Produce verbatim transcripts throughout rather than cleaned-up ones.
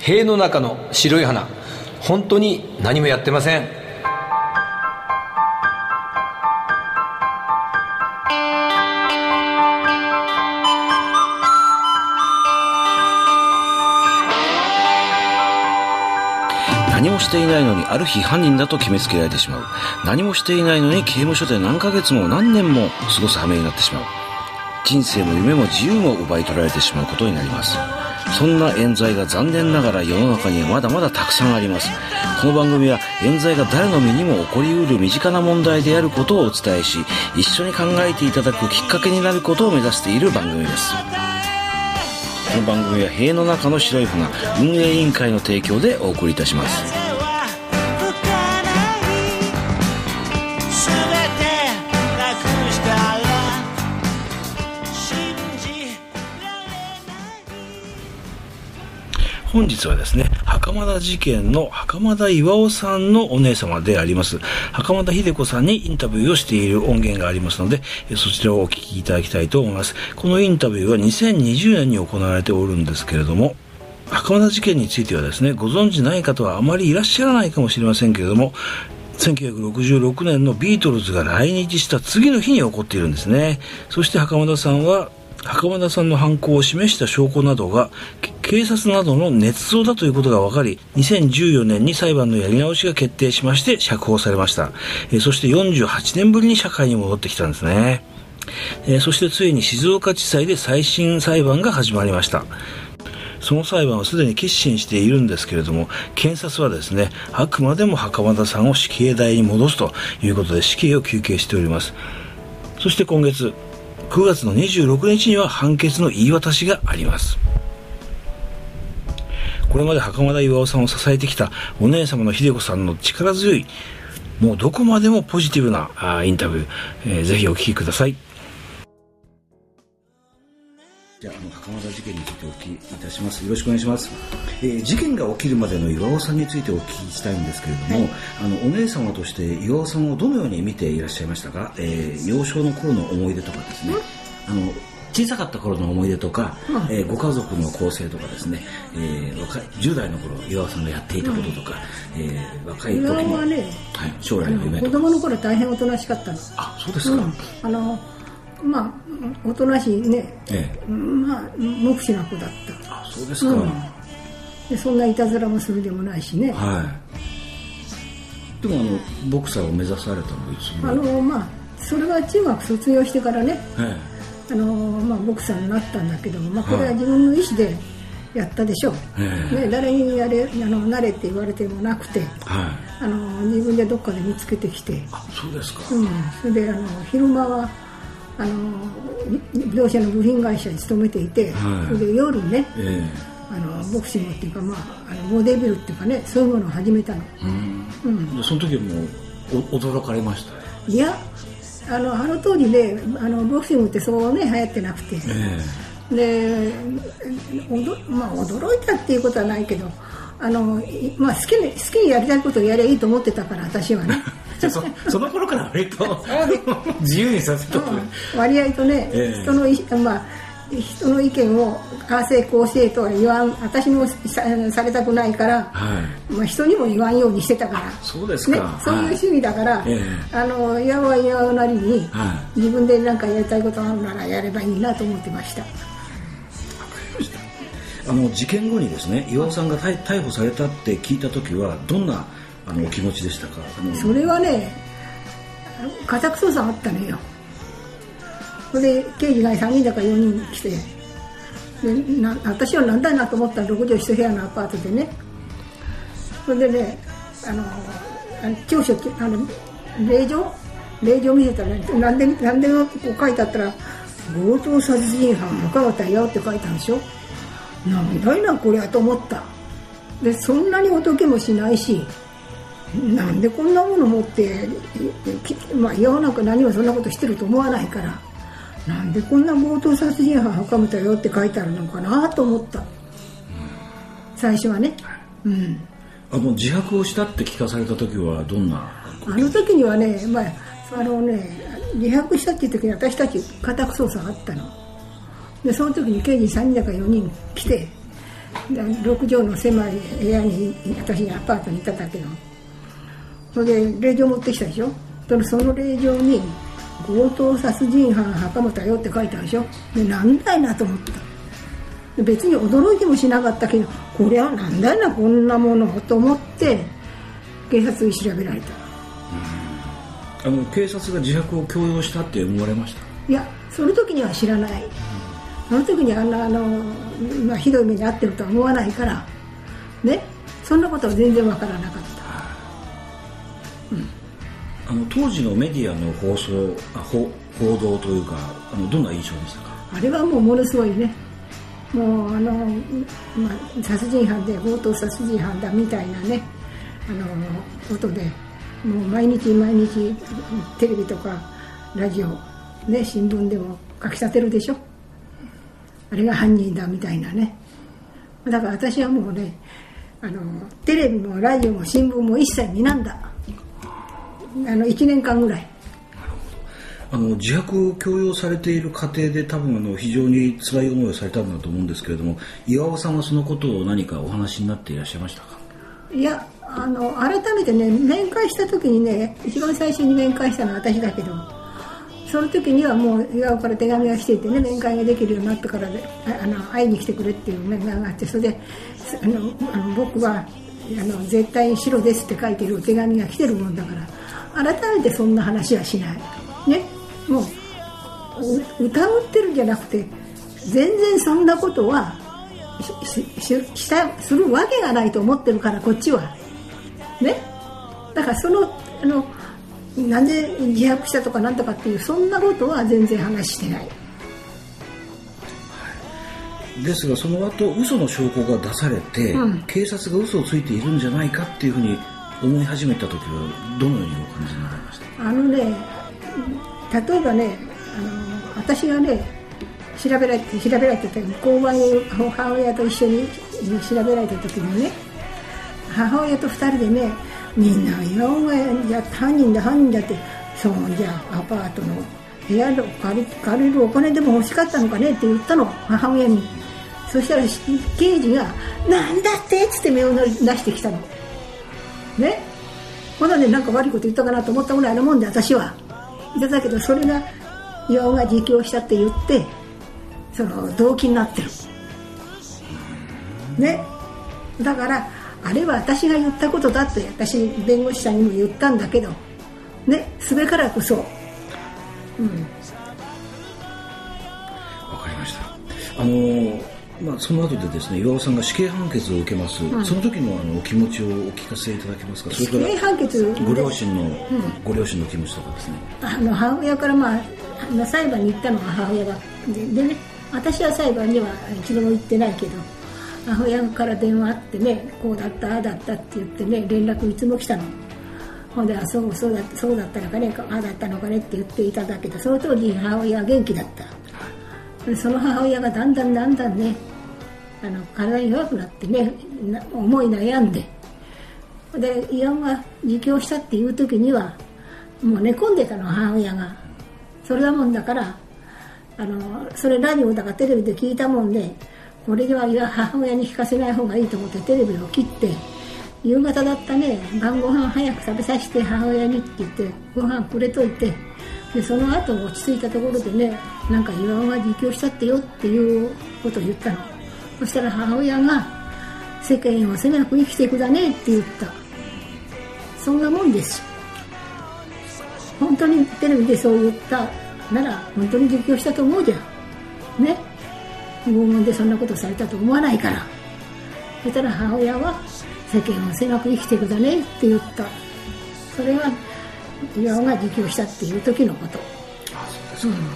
塀の中の白い花、本当に何もやってません。 何もしていないのにある日犯人だと決めつけられてしまう。何もしていないのに刑務所で何ヶ月も何年も過ごす羽目になってしまう。人生も夢も自由も奪い取られてしまうことになります。そんな冤罪が残念ながら世の中にはまだまだたくさんあります。この番組は冤罪が誰の身にも起こりうる身近な問題であることをお伝えし、一緒に考えていただくきっかけになることを目指している番組です。この番組は塀の中の白い花運営委員会の提供でお送りいたします。本日はですね、袴田事件の袴田巌さんのお姉様であります袴田秀子さんにインタビューをしている音源がありますので、そちらをお聞きいただきたいと思います。このインタビューはにせんにじゅうねんに行われておるんですけれども、袴田事件についてはですね、ご存知ない方はあまりいらっしゃらないかもしれませんけれども、せんきゅうひゃくろくじゅうろくねんのビートルズが来日した次の日に起こっているんですね。そして袴田さんは袴田さんの犯行を示した証拠などが警察などの捏造だということが分かり、にせんじゅうよねんに裁判のやり直しが決定しまして釈放されました。えー、そしてよんじゅうはちねんぶりに社会に戻ってきたんですね。えー、そしてついに静岡地裁で再審裁判が始まりました。その裁判はすでに結審しているんですけれども、検察はですね、あくまでも袴田さんを死刑台に戻すということで死刑を求刑しております。そして今月くがつのにじゅうろくにちには判決の言い渡しがあります。これまで袴田巌さんを支えてきたお姉様の秀子さんの力強い、もうどこまでもポジティブなあインタビュー、えー、ぜひお聞きください。じゃあ、あの袴田事件についてお聞きいたします。よろしくお願いします。えー、事件が起きるまでの巌さんについてお聞きしたいんですけれども、はい、あのお姉様として巌さんをどのように見ていらっしゃいましたか？えー、幼少の頃の思い出とかですね、あの小さかった頃の思い出とか、うん、えー、ご家族の構成とかですね、えー、若いじゅう代の頃巌さんがやっていたこととか、うん、えー、若い時の、 はね、 はい、将来の夢とか。 子供の頃大変おとなしかったの。 あ、そうですか。うん、 あのまあおとなしいね、ええ、まあ無口な子だった。 あ、そうですか。うん、 でそんないたずらもするでもないしね。 はい。でもあのボクサーを目指されたのはいつも。あのまあそれは中学卒業してからね、 ええ、あのまあボクサーになったんだけども、まあこれは自分の意思でやったでしょう。ええ、ね、誰にやれあのなれって言われてもなくて、はい、あの自分でどっかで見つけてきて。 あ、そうですか。 うん、それであの昼間はあの自動車の部品会社に勤めていて、はい、それで夜ね、えー、あのボクシングっていうか、まあ、あのボディビルっていうかね、そういうものを始めたの。うん、 うん、その時はもう驚かれました？ いや、あのあの当時ね、あのボクシングってそうね流行ってなくて、えー、でおど、まあ、驚いたっていうことはないけど、あの、まあ、好きに好きにやりたいことをやればいいと思ってたから、私はね。 そ, その頃から割と自由にさせた、うん、 割合とね、えー、人の意、まあ、人の意見をああせいこうせいとは言わん、私も さ, されたくないから、はい、まあ、人にも言わんようにしてたから。 そうですか、 ね、そういう趣味だから、はい、あのやわやわなりに、はい、自分で何かやりたいことあるならやればいいなと思ってました。わかりました。あの事件後にですね、巌さんが逮捕されたって聞いた時はどんなあのお気持ちでしたか？ それはね、家宅捜査あったのよ。それで刑事がさんにんだかよにん来て、でな私はなんだなと思ったらろくじょういち部屋のアパートでね、それでね、あの調書あの令状令状見せたら、ね、何で何でもこう書いてあったら強盗殺人犯袴田巌って書いたんでしょ。なんだいなこれはと思った。でそんなに仏もしないし、なんでこんなもの持って、まあ世の中何もそんなことしてると思わないから、なんでこんな強盗殺人犯袴田巌って書いてあるのかなと思った、うん、最初はね、うん、 あの自白をしたって聞かされた時はどんな？ あの時にはね、まああのね、自白したっていう時に私たち家宅捜査があったので、その時に刑事さんにんだかよにん来て、 ろくじょうの狭い部屋に私アパートにいただけど、それで令状持ってきたでしょ。その令状に強盗殺人犯袴本よって書いてあるでしょ。でなんだいなと思った。で別に驚いてもしなかったけど、これはなんだいなこんなものと思って警察に調べられた。 あの警察が自白を強要したって思われました？ いや、その時には知らない。その時にあんなあの、まあ、ひどい目に遭ってるとは思わないからね、そんなことは全然わからなかった、うん、 あの当時のメディアの放送あ 報, 報道というか、あのどんな印象でしたか？ あれはもうものすごいね、もうあの、まあ、殺人犯で強盗殺人犯だみたいなね、あのことでもう毎日毎日テレビとかラジオ、ね、新聞でも書き立てるでしょ。あれが犯人だみたいなね。だから私はもうね、あのテレビもラジオも新聞も一切見なんだ。あのいちねんかんぐらい。なるほど。あの自白を強要されている過程で多分あの非常に辛い思いをされたんだと思うんですけれども、岩尾さんはそのことを何かお話になっていらっしゃいましたか？ いや、あの改めてね、面会した時にね、一番最初に面会したのは私だけど、その時にはもう岩尾から手紙が来ていてね、面会ができるようになったからで、あの会いに来てくれっていう面があって、それであのあの僕はあの絶対に白ですって書いてる手紙が来てるもんだから、改めてそんな話はしないね。もう疑ってるんじゃなくて、全然そんなことはしししたするわけがないと思ってるから、こっちはね。だからそのあのなんで自白したとかなんとかっていう、そんなことは全然話してない。 ですがその後嘘の証拠が出されて、うん、警察が嘘をついているんじゃないかっていうふうに思い始めた時はどのようにお感じになりました？あのね、 例えばね、あの私がね調べられて調べられてて、交番へ母親と一緒に調べられた時にね、母親と二人でね、みんな岩尾がや犯人だ犯人だって、そうじゃアパートの部屋を借り、借りるお金でも欲しかったのかねって言ったの、母親に。そしたら刑事がなんだってっつって目を出してきたのね。まだね、なんか悪いこと言ったかなと思ったぐらいのもんで、私は言ったけど、それが岩尾が自供したって言ってその動機になってるね。だからあれは私が言ったことだって私弁護士さんにも言ったんだけどね、すべからくそう、うん、 わかりました。あのーまあ、その後でですね、岩尾さんが死刑判決を受けます、うん、その時のあのお気持ちをお聞かせいただけますか？それから死刑判決ご両親の、うん、ご両親の気持ちとかですね。 あの母親から、まあ、あの裁判に行ったのが母親が で, でね、私は裁判には一度も行ってないけど、母親から電話あってね、こうだったああだったって言ってね、連絡いつも来たの。ほんで、あそうそうだそうだったのかね、ああだったのかねって言っていただけど、その当時母親は元気だった。その母親がだんだんだんだんね、あの体が弱くなってね、思い悩んで、で岩尾が自供したっていう時にはもう寝込んでたの、母親が。それだもんだから、あのそれラジオだかテレビで聞いたもんで、これでは母親に聞かせない方がいいと思ってテレビを切って、夕方だったね、晩ご飯早く食べさせて母親にって言ってご飯くれといて、でその後落ち着いたところでね、なんか岩尾が自供したってよっていうことを言ったの。そしたら母親が世間を狭く生きてくだねって言った。そんなもんです。本当にテレビでそう言ったなら本当に自供したと思うじゃんね。拷問でそんなことされたと思わないから。そしたら母親は世間を狭く生きてくだねって言った。それが岩尾が自供したっていう時のこと。 あ、そうですか。うん、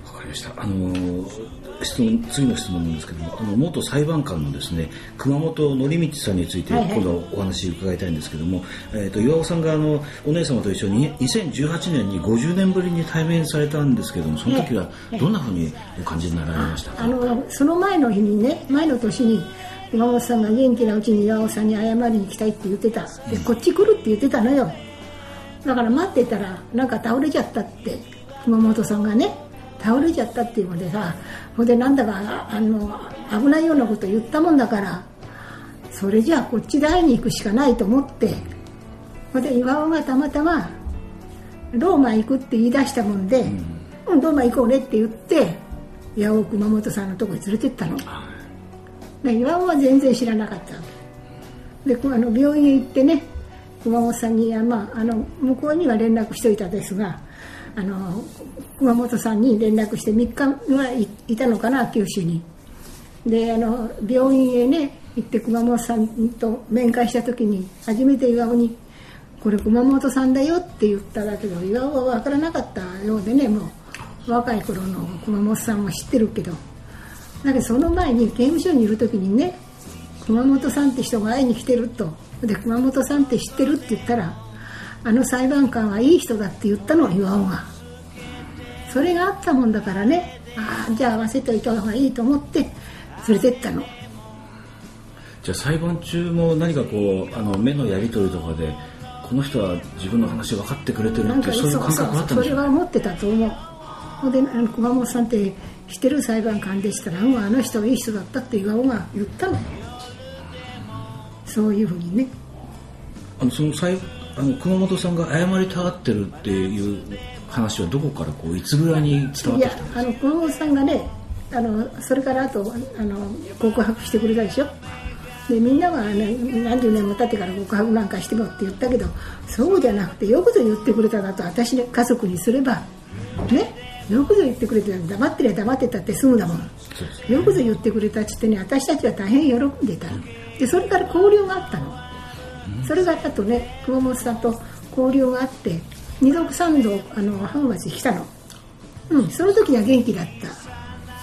わかりました。あのー質問次の質問なんですけども、あの元裁判官のですね、熊本則道さんについて今度お話伺いたいんですけども、はいはい、えー、と岩尾さんがあのお姉様と一緒ににせんじゅうはちねんにごじゅうねんぶりに対面されたんですけども、その時はどんなふうにお感じになられましたか？ あのその前の日にね、前の年に熊本さんが元気なうちに岩尾さんに謝りに行きたいって言ってた。で、こっち来るって言ってたのよ。だから待ってたらなんか倒れちゃったって熊本さんがね倒れちゃったっていうのでさ、ほんでなんだかあの危ないようなこと言ったもんだから、それじゃあこっちで会いに行くしかないと思って、ほんで巌がたまたまローマ行くって言い出したもんで、うん、ローマ行こうねって言って巌を熊本さんのとこに連れてったの。で巌は全然知らなかったわけで、あの病院へ行ってね、熊本さんに、まあ、あの向こうには連絡しておいたんですが、あの熊本さんに連絡してみっかはいいたのかな、九州に。であの病院へね行って熊本さんと面会した時に初めて巌にこれ熊本さんだよって言っただけど、巌は分からなかったようでね、もう若い頃の熊本さんも知ってるけど、だけどその前に刑務所にいる時にね、熊本さんって人が会いに来てると。で熊本さんって知ってるって言ったら、あの裁判官はいい人だって言ったの、巌が。それがあったもんだからね、ああじゃあ合わせておいた方がいいと思って連れてったの。 じゃあ裁判中も何かこうあの目のやり取りとかで、この人は自分の話分かってくれてるっていうそういう感覚があったんでしょうか。それは思ってたと思う。であの熊本さんって知ってる裁判官でしたら、うん、あの人はいい人だったって巌が言ったの。そういうふうにね、あのその裁あの熊本さんが謝りたがってるっていう話はどこからこういつぐらいに伝わってきたんですか。いや、あの熊本さんがね、あのそれからあとあの告白してくれたでしょ。でみんなは、ね、何十年も経ってから告白なんかしてもって言ったけど、そうじゃなくてよくぞ言ってくれたなと、私の家族にすればね、よくぞ言ってくれてた、黙ってりゃ黙ってたって済むだもん。よくぞ言ってくれたっつってね、私たちは大変喜んでたの。でそれから交流があったの。それがあとね、熊本さんと交流があって二度三度あの浜松に来たの。うん、その時は元気だった。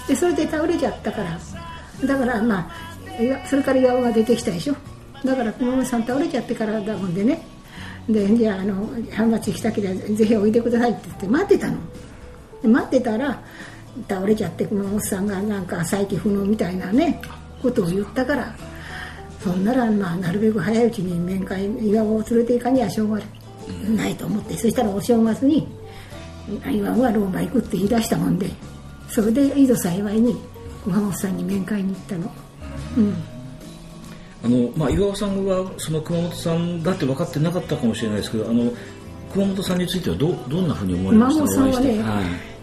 でそれで倒れちゃったから、だからまあそれから巌が出てきたでしょ。だから熊本さん倒れちゃってからだもんでね、でじゃあ、あの浜松に来たけどぜひおいでくださいって言って待ってたの。で待ってたら倒れちゃって、熊本さんがなんか再起不能みたいなねことを言ったから、そんなら、まあ、なるべく早いうちに面会巌を連れて行かにはしょうがないと思って、うん、そしたらお正月に巌はローマ行くって言い出したもんで、それで井戸幸いに熊本さんに面会に行ったの。うん、 あのまあ、巌さんはその熊本さんだって分かってなかったかもしれないですけど、あの熊本さんについては ど, どんなふうに思われましたか。 熊本さんはね、はい、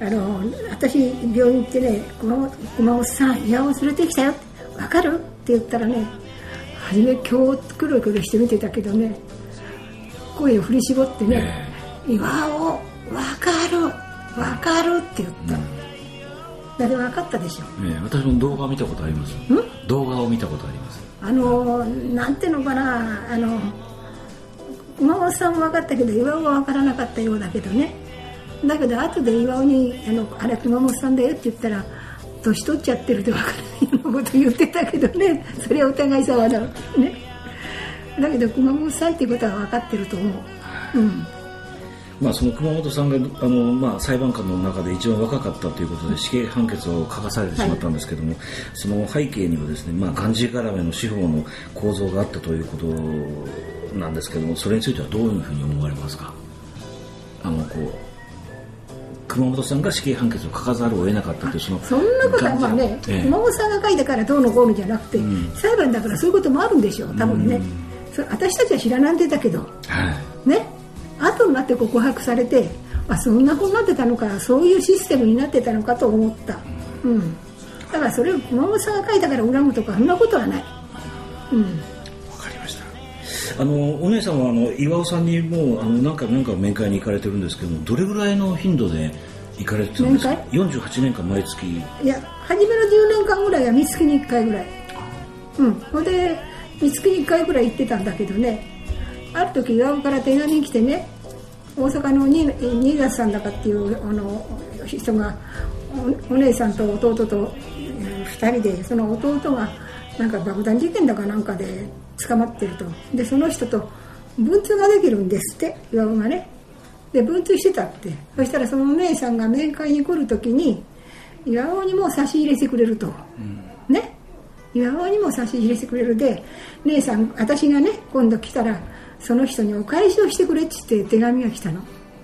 あの私病院行ってね、熊本、熊本さん巌を連れてきたよって分かるって言ったらね、初め今日クロクロして見てたけどね、声を振り絞ってね、巌を分かる分かるって言った、うん、だって分かったでしょ、 ね、私も動画を見たことあります。動画を見たことあります。 あのなんていうのかな、あの熊本さんも分かったけど巌は分からなかったようだけどね、だけど後で巌にあのあれ熊本さんだよって言ったら、年取っちゃってるって分からないようなこと言ってたけどね、それはお互い様だろうけどね。だけど熊本さんっていうことは分かってると思う。うん、 まあ、その熊本さんがあの、まあ、裁判官の中で一番若かったということで死刑判決を書かされてしまったんですけども、はい、その背景にはですね、まあ、がんじがらめの司法の構造があったということなんですけども、それについてはどういうふうに思われますか。あのこう熊本さんが死刑判決を書かざるを得なかったという、そのそんなことはまあね、ええ、熊本さんが書いたからどうのこうのじゃなくて、うん、裁判だからそういうこともあるんでしょう多分ね、うん、それ私たちは知らなんでたけど、はい、ね、後になって告白されて、あ、そんなふうになってたのか、そういうシステムになってたのかと思った、うん、だからそれを熊本さんが書いたから恨むとかそんなことはない、うん、 あのお姉さんはあの巌さんにもうあの何回も何回も面会に行かれてるんですけども、どれぐらいの頻度で行かれてたんですか。よんじゅうはちねんかん毎月。 いや、初めのじゅうねんかんぐらいは三月にいっかいぐらい、うん、それで三月にいっかいぐらい行ってたんだけどね、ある時巌から手紙来てね、大阪の新潟さんだかっていうあの人が お, お姉さんと弟とふたりで、その弟がなんか爆弾事件だかなんかで捕まってると。でその人と文通ができるんですって巌がね。で文通してたって。そしたらそのお姉さんが面会に来るときに巌にも差し入れしてくれると、うん、ね、巌にも差し入れしてくれるで、姉さん私がね今度来たらその人にお返しをしてくれって言って手紙が来たの。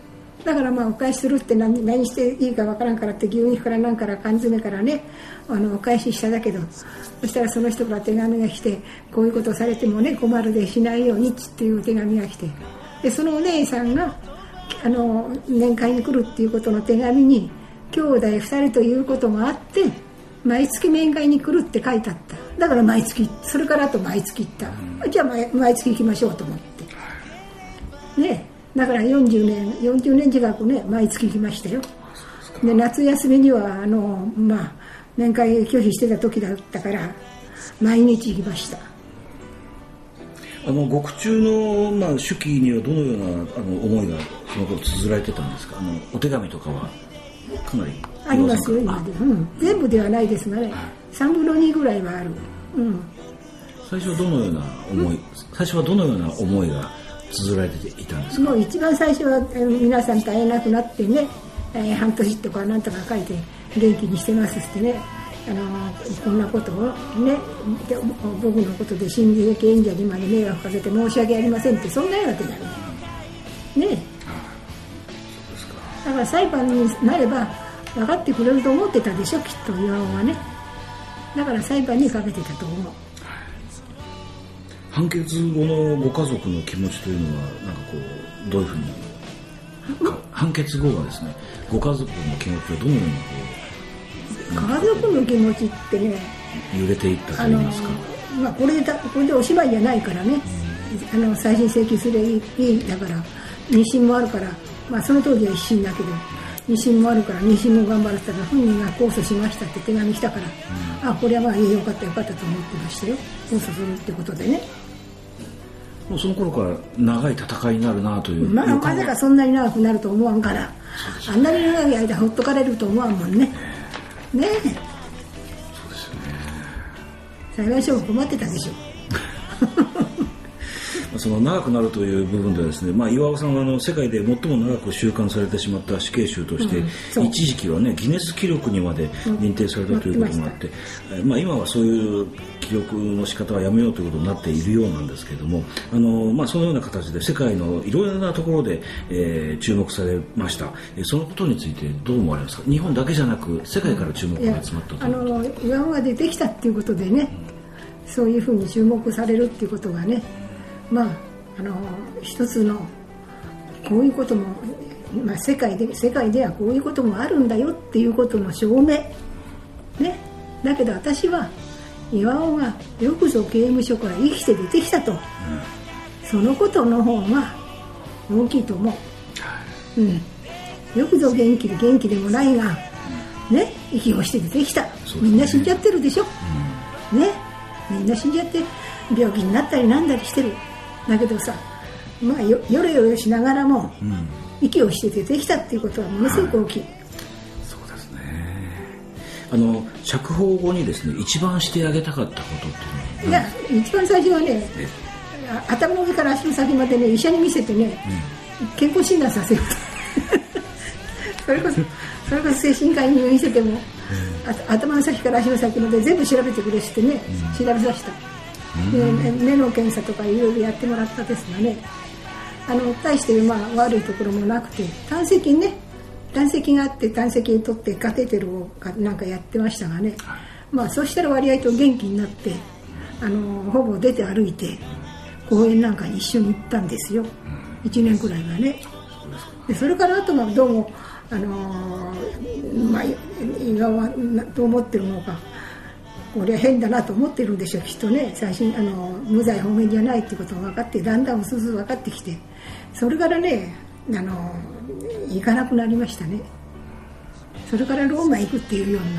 だからまあお返しするって 何, 何していいかわからんからって牛肉からなんから缶詰からねあのお返ししただけど、そしたらその人から手紙が来て、こういうことをされてもね困るでしないようにっていう手紙が来て、でそのお姉さんがあの面会に来るっていうことの手紙に兄弟ふたりということもあって毎月面会に来るって書いてあった。だから毎月、それからあと毎月行った、うん、じゃあ 毎, 毎月行きましょうと思ってね。だからよんじゅうねんよんじゅうねん近くね毎月行きましたよ。で夏休みにはあのまあ面会拒否してた時だったから毎日行きました。 あの獄中の、まあ、手記にはどのようなあの思いがその頃綴られてたんですか。あのお手紙とかはかなりありますよ今で、うん、全部ではないですがね、さんぶんのにぐらいはある、うん、 最初はどのような思い、うん、最初はどのような思いが綴られていたんですか。 もう一番最初は皆さんと会えなくなってね、えー、半年とかなんとか書いて元気にしてますってね、あのー、こんなことをね僕のことで心理的演者にまで迷惑かけて申し訳ありませんって、そんなような手紙ね。だから裁判になれば分かってくれると思ってたでしょきっと岩尾はね。だから裁判にかけてたと思う。 判決後のご家族の気持ちというのはなんかこうどういうふうに、うん、判決後はですねご家族の気持ちはどのようにこう家族の気持ちってね揺れていったといいますか、 あの、まあ、これでこれでおしまいじゃないからね、うん、あの再審請求すればいいだから二審もあるから、まあ、その当時は一審だけど二審もあるから二審も頑張らせたら本人が控訴しましたって手紙来たから、うん、あこれはまあよかったよかったと思ってましたよ。控訴するってことでね。 もうその頃から長い戦いになるなという、 まあ、まさかそんなに長くなると思わんから、あんなに長い間ほっとかれると思わんもんね。ねえ。そうですよね。裁判所も困ってたでしょ。 その長くなるという部分ではですね、まあ、岩尾さんはあの世界で最も長く収監されてしまった死刑囚として、うん、一時期はねギネス記録にまで認定されたということもあって、うんまあ、今はそういう記録の仕方はやめようということになっているようなんですけれども、あの、まあ、そのような形で世界のいろいろなところで、えー、注目されました。そのことについてどう思われますか。日本だけじゃなく世界から注目が集まったということ。あの岩尾が出てきたっていうことでね、うん、そういうふうに注目されるっていうことがね、まあ、あの一つのこういうことも、まあ、世界で世界ではこういうこともあるんだよっていうことの証明、ね、だけど私は岩尾がよくぞ刑務所から生きて出てきたと、うん、そのことの方が大きいと思う、うん、よくぞ元気で元気でもないが、ね、息をして出てきた、ね、みんな死んじゃってるでしょ、うん、ね、みんな死んじゃって病気になったりなんだりしてる。だけどさ、まあ、よ, よろよろしながらも、うん、息をして出てきたっていうことはものすごく大きい、はい、 そうですね。あの釈放後にですね一番してあげたかったことっていうのは、 いや一番最初はね頭の上から足の先までね医者に見せてね、うん、健康診断させようとそれこそそれこそ精神科医に見せても、うん、頭の先から足の先まで全部調べてくれしてね、うん、調べさせた。で目の検査とかいろいろやってもらったですがね、あの大してまあ悪いところもなくて、胆石ね胆石があって胆石取ってカテーテルをなんかやってましたがね、まあそうしたら割合と元気になってあのほぼ出て歩いて公園なんかに一緒に行ったんですよ、いちねんくらいはね。でそれからあとはどうもあのー、まあ今はどう思ってるのか、これは変だなと思ってるんでしょうきっとね。最初あの無罪放免じゃないってことが分かってだんだん薄々分かってきて、それからねあの行かなくなりましたね。それからローマ行くっていうようになった、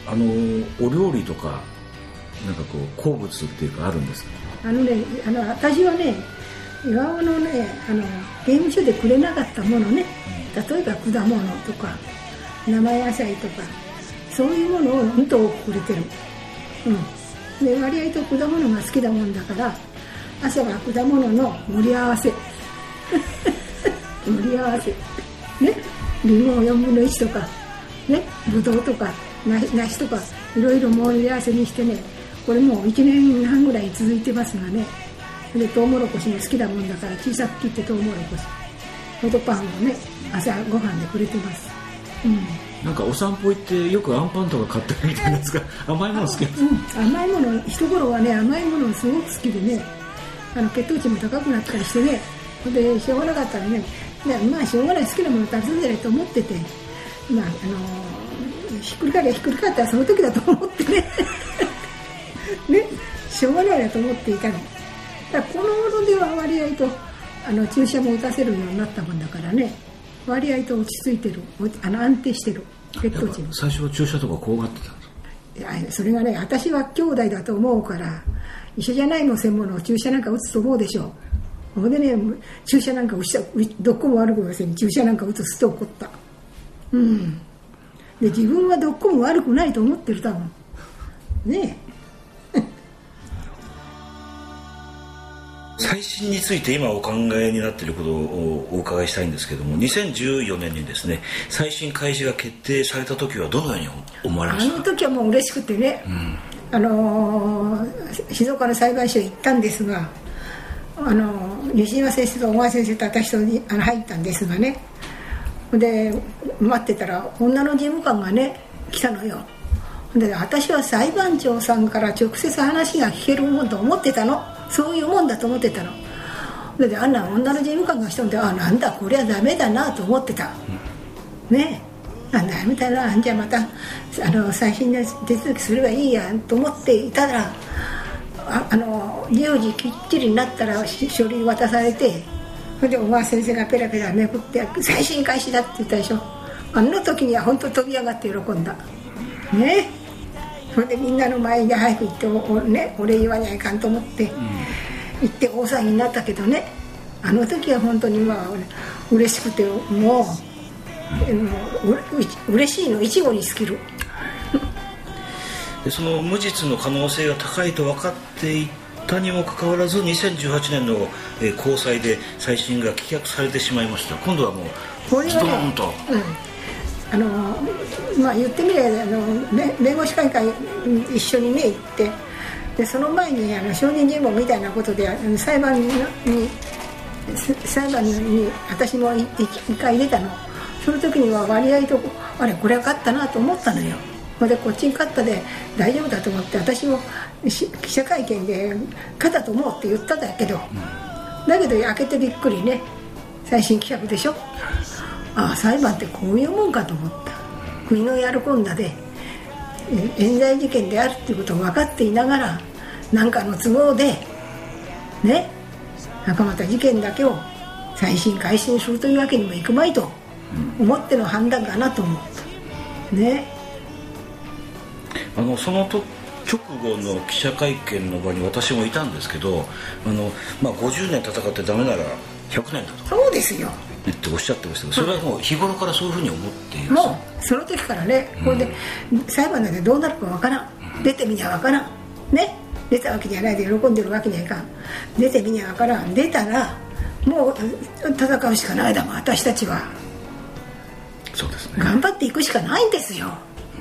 うん、あのお料理とかなんかこう好物っていうかあるんですか。 あのねあの私はね岩尾のねあの刑務所でくれなかったものね、例えば果物とか生野菜とかそういうものをうんと多くくれてる、うん、で割合と果物が好きだもんだから朝は果物の盛り合わせ盛り合わせね、リンゴをよんぶんのいちとかね、ぶどうとか梨とかいろいろ盛り合わせにしてね、これもういちねんはんぐらい続いてますがね。でトウモロコシも好きだもんだから小さく切ってトウモロコシートパンをね朝ご飯でくれてます、うん、 なんかお散歩行ってよくアンパンとか買ってるみたいなんですが甘いもの好きです、 うん、甘いもの一頃はね甘いものすごく好きでねあの血糖値も高くなったりしてねでしょうがなかったらねまあしょうがない好きなもの食べさせないと思っててまああのー、ひっくり返りゃひっくり返ったらその時だと思ってねねしょうがないなと思っていたのだからこの頃では割合とあの注射も打たせるようになったもんだからね割合と落ち着いてるあの安定してる血糖値も最初は注射とか怖がってたんですかいやそれがね私は兄弟だと思うから医者じゃないの専門の注射なんか打つと思うでしょうほんでね注射なんか打ちたどこも悪くません注射なんか打つって怒ったうんで自分はどこも悪くないと思ってる多分ねえ最新について今お考えになっていることをお伺いしたいんですけどもにせんじゅうよねんにですね再審開始が決定された時はどのように思われましたか？ あの時はもう嬉しくてね、うん、あのー、静岡の裁判所行ったんですがあの西島先生と小川先生と私とにあの入ったんですがねで待ってたら女の事務官がね来たのよで私は裁判長さんから直接話が聞けるもんと思ってたのそういうもんだと思ってたのであんな女の事務官がしたんであなんだこれはダメだなと思ってた、うん、ねえダメだなじゃあまたあの再審の手続きすればいいやと思っていたらああのじゅうじきっちりになったら書類渡されてそれで小川先生がペラペラめくって再審開始だって言ったでしょあの時には本当飛び上がって喜んだねえそれでみんなの前に早く行ってお、ね、お礼言わにはいかんと思って、うん、行って大騒ぎになったけどねあの時は本当にまあ嬉しくてもう、うん、もう嬉しいの一語に尽きるでその無実の可能性が高いと分かっていたにもかかわらずにせんじゅうはちねんの、えー、高裁で再審が棄却されてしまいました今度はもうズドーンと、うんあのまあ、言ってみればあの弁護士会館一緒にね行ってでその前にあの証人尋問みたいなことで裁判に裁判に私も一回出たのその時には割合とあれこれは勝ったなと思ったのよでこっちに勝ったで大丈夫だと思って私も記者会見で勝ったと思うって言ったんだけどだけど開けてびっくりね再審棄却でしょああ裁判ってこういうもんかと思った国のやるこんだで冤罪事件であるっていうことを分かっていながら何かの都合でね袴田事件だけを再審開始にするというわけにもいくまいと思っての判断かなと思ったねあのそのと直後の記者会見の場に私もいたんですけどあの、まあ、ごじゅうねん戦ってダメならひゃくねんだとそうですよっておっしゃってましたけどそれはもう日頃からそういうふうに思っているもうその時からね、うん、これで裁判なんてどうなるかわからん、うん、出てみにはわからんね出たわけじゃないで喜んでるわけにはいかん出てみにはわからん出たらもう戦うしかないだもん私たちはそうですね頑張っていくしかないんですよ、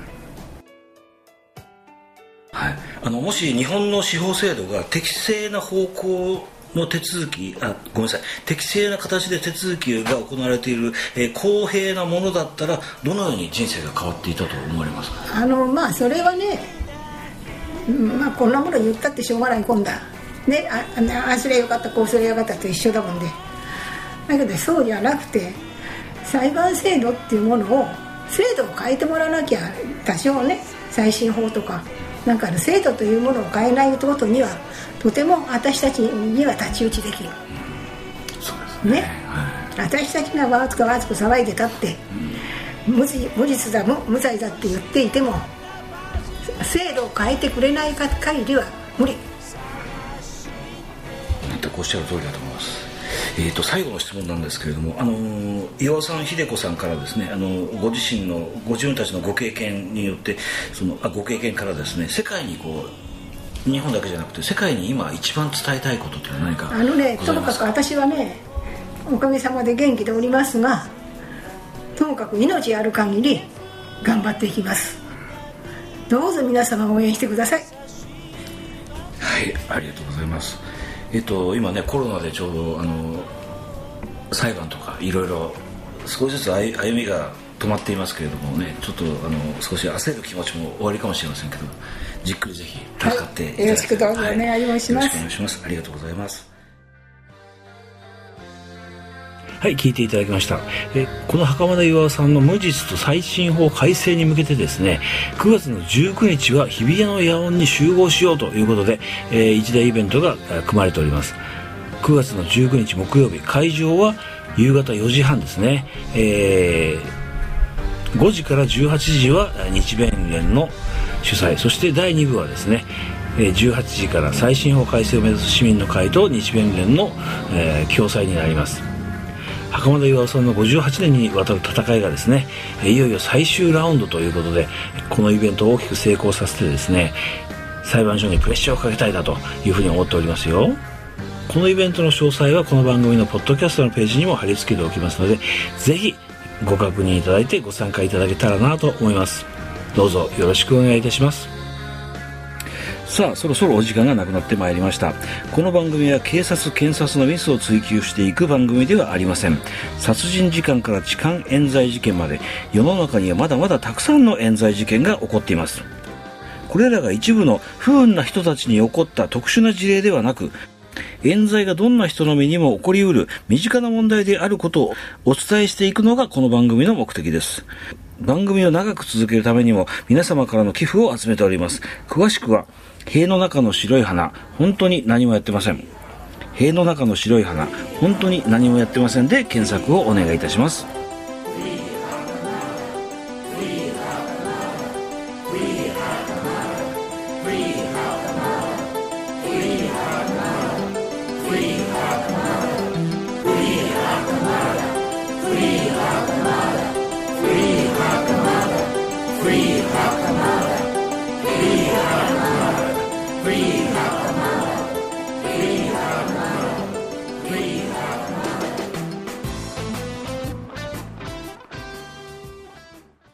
はい、あのもし日本の司法制度が適正な方向の手続きあごめんなさい適正な形で手続きが行われている、えー、公平なものだったらどのように人生が変わっていたと思われますか？ あのまあそれはね、まあ、こんなもの言ったってしょうがない今度はねああすりゃよかったこうすりゃよかったと一緒だもんでだけどそうじゃなくて裁判制度っていうものを制度を変えてもらわなきゃ多少ね再審法とかなんか制度というものを変えないことにはとても私たちには太刀打ちできる、 うん、そうですね、 ねはい、私たちがわずかわずか騒いでたって、うん、無実、無実だ無罪だって言っていても制度を変えてくれない限りは無理全くおっしゃる通りだと思います。えー、と最後の質問なんですけれどもあの岩尾さん秀子さんからですねあのご自身のご自分たちのご経験によってそのあご経験からですね世界にこう日本だけじゃなくて世界に今一番伝えたいことって何かございますか？ あのねともかく私はねおかげさまで元気でおりますがともかく命ある限り頑張っていきます。どうぞ皆様応援してください。 はいありがとうございます。えっと、今ねコロナでちょうどあの裁判とかいろいろ少しずつ歩歩みが止まっていますけれどもね、ちょっとあの少し焦る気持ちも終わりかもしれませんけど、じっくりぜひ戦っていただきたい、 はい、よろしくどうぞお願いします、 はい、よろしくお願いします。ありがとうございます。はい、聞いていただきました。えこの袴田巌さんの無実と再審法改正に向けてですね、くがつのじゅうくにちは日比谷の野音に集合しようということで、えー、一大イベントが組まれております。くがつのじゅうくにち木曜日、会場は夕方よじはんですね。えー、ごじからじゅうはちじは日弁連の主催、そしてだいに部はですね、じゅうはちじから再審法改正を目指す市民の会と日弁連の、えー、共催になります。袴田巌さんのごじゅうはちねんにわたる戦いがですね、いよいよ最終ラウンドということで、このイベントを大きく成功させてですね、裁判所にプレッシャーをかけたいなというふうに思っておりますよ。このイベントの詳細はこの番組のポッドキャストのページにも貼り付けておきますので、ぜひご確認いただいてご参加いただけたらなと思います。どうぞよろしくお願いいたします。さあ、そろそろお時間がなくなってまいりました。この番組は警察検察のミスを追及していく番組ではありません。殺人事件から痴漢冤罪事件まで、世の中にはまだまだたくさんの冤罪事件が起こっています。これらが一部の不運な人たちに起こった特殊な事例ではなく、冤罪がどんな人の身にも起こりうる身近な問題であることをお伝えしていくのがこの番組の目的です。番組を長く続けるためにも皆様からの寄付を集めております。詳しくは塀の中の白い花、本当に何もやってません。塀の中の白い花、本当に何もやってませんで検索をお願いいたします。